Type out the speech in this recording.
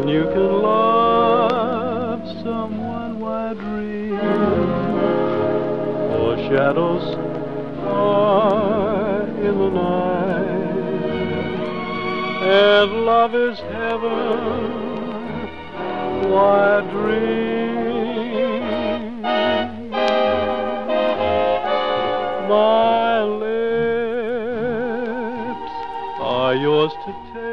you can love someone, why dream? For shadows are in the night, and love is heaven, why dream? My lips are yours to take,